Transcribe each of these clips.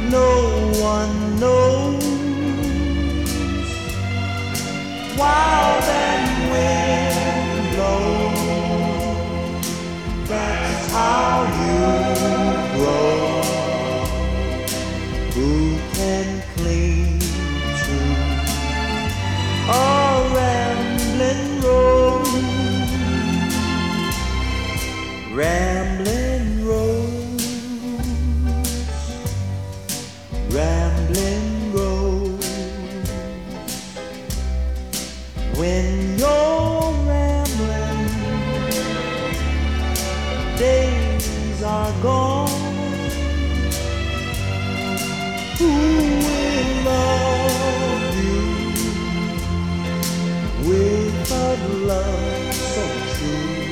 no one knows. Wild and wind blows. That's how you grow. Who can cling to a rambling road? Rambling road, rambling road. When you're rambling, days are gone. Who will love you with a love so true?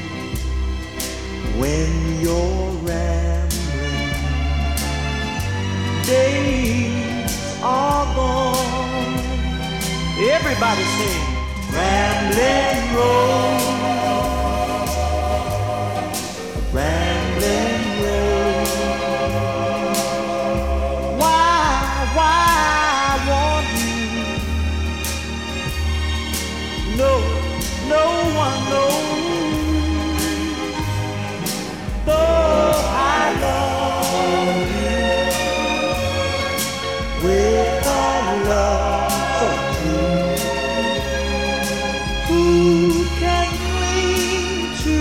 When you're rambling, days are gone. Everybody sing. Rambling road, rambling road. Why I want you? No one knows. Though I love you with a love so true. Who can cling to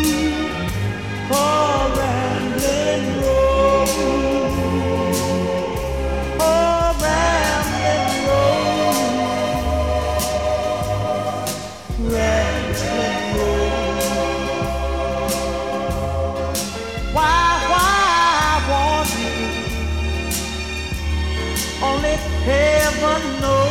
a rambling road? A rambling road, rambling road. Why I want you? Only heaven knows.